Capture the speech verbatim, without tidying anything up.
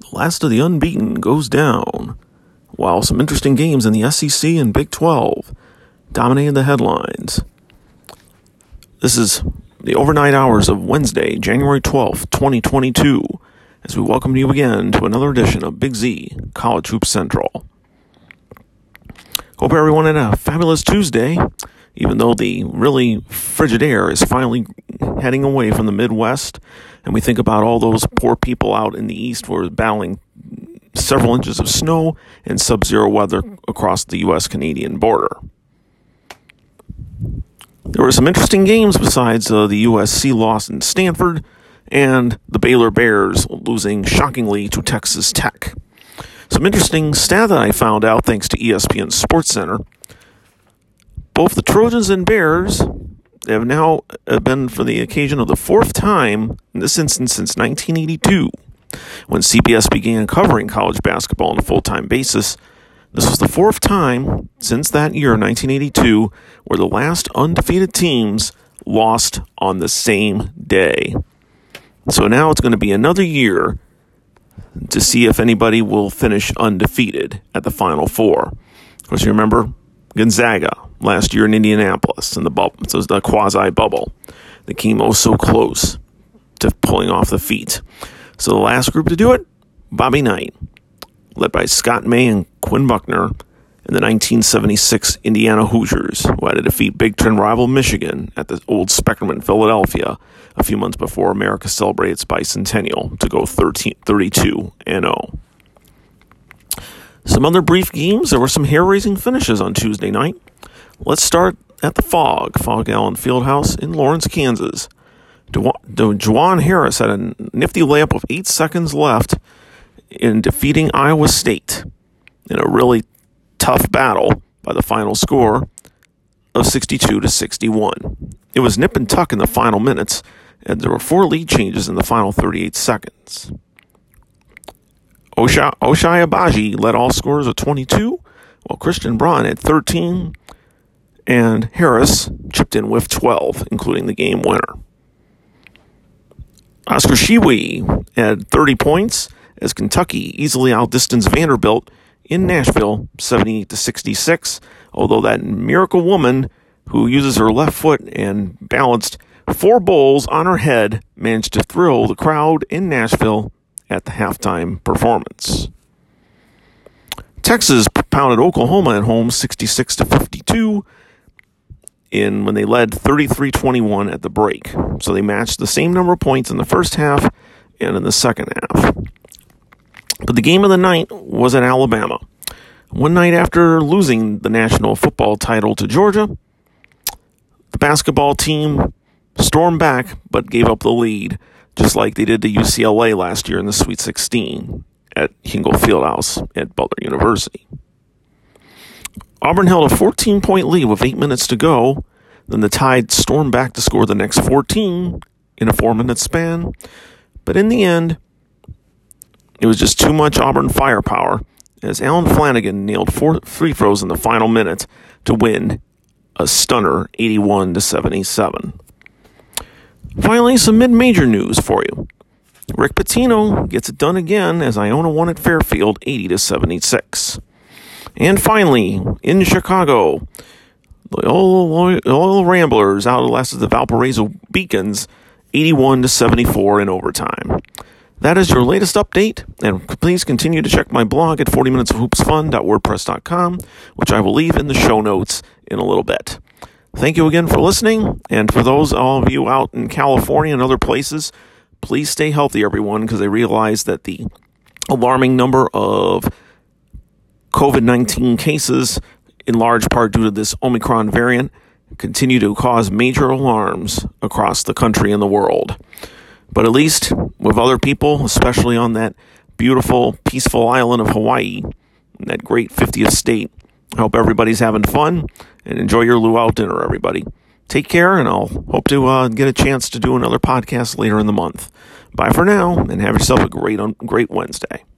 The last of the unbeaten goes down, while some interesting games in the S E C and Big twelve dominated the headlines. This is the overnight hours of Wednesday, January twelfth, twenty twenty-two, as we welcome you again to another edition of Big Z College Hoops Central. Hope everyone had a fabulous Tuesday, even though the really frigid air is finally heading away from the Midwest, and we think about all those poor people out in the East who are battling several inches of snow and sub-zero weather across the U S Canadian border. There were some interesting games besides uh, the U S C loss in Stanford and the Baylor Bears losing shockingly to Texas Tech. Some interesting stat that I found out thanks to E S P N SportsCenter. Both the Trojans and Bears have now been for the occasion of the fourth time, in this instance since nineteen eighty-two, when C B S began covering college basketball on a full-time basis. This was the fourth time since that year, nineteen eighty-two, where the last undefeated teams lost on the same day. So now it's going to be another year to see if anybody will finish undefeated at the Final Four. Of course, you remember Gonzaga last year in Indianapolis in the bubble. So it was the quasi-bubble. They came oh so close to pulling off the feat. So the last group to do it, Bobby Knight, led by Scott May and Quinn Buckner, and the nineteen seventy-six Indiana Hoosiers, who had to defeat Big Ten rival Michigan at the old Spectrum in Philadelphia a few months before America celebrated its bicentennial to go thirty-two and oh. Some other brief games. There were some hair-raising finishes on Tuesday night. Let's start at the Fog, Fog Allen Fieldhouse in Lawrence, Kansas. Juwan Harris had a nifty layup with eight seconds left in defeating Iowa State in a really tough battle by the final score of sixty-two to sixty-one. It was nip and tuck in the final minutes, and there were four lead changes in the final thirty-eight seconds. Oshai Abaji led all scorers with twenty-two, while Christian Braun had thirteen, and Harris chipped in with twelve, including the game winner. Oscar Tshiebwe had thirty points as Kentucky easily outdistanced Vanderbilt in Nashville, seventy-eight to sixty-six, although that miracle woman who uses her left foot and balanced four bowls on her head managed to thrill the crowd in Nashville at the halftime performance. Texas pounded Oklahoma at home sixty-six to fifty-two in when they led thirty-three twenty-one at the break. So they matched the same number of points in the first half and in the second half. But the game of the night was at Alabama. One night after losing the national football title to Georgia, the basketball team stormed back but gave up the lead, just like they did to U C L A last year in the Sweet sixteen at Hinkle Fieldhouse at Butler University. Auburn held a fourteen-point lead with eight minutes to go. Then the Tide stormed back to score the next fourteen in a four-minute span. But in the end, it was just too much Auburn firepower as Alan Flanagan nailed four free throws in the final minute to win a stunner eighty-one to seventy-seven. Finally, some mid-major news for you. Rick Pitino gets it done again as Iona won at Fairfield eighty to seventy-six. And finally, in Chicago, the Oil Ramblers outlasted the Valparaiso Beacons eighty-one to seventy-four in overtime. That is your latest update, and please continue to check my blog at forty minutes of hoops fun dot wordpress dot com, which I will leave in the show notes in a little bit. Thank you again for listening, and for those all of you out in California and other places, please stay healthy, everyone, because I realize that the alarming number of covid nineteen cases, in large part due to this Omicron variant, continue to cause major alarms across the country and the world. But at least with other people, especially on that beautiful, peaceful island of Hawaii, that great fiftieth state, I hope everybody's having fun, and enjoy your luau dinner, everybody. Take care, and I'll hope to uh, get a chance to do another podcast later in the month. Bye for now, and have yourself a great, great Wednesday.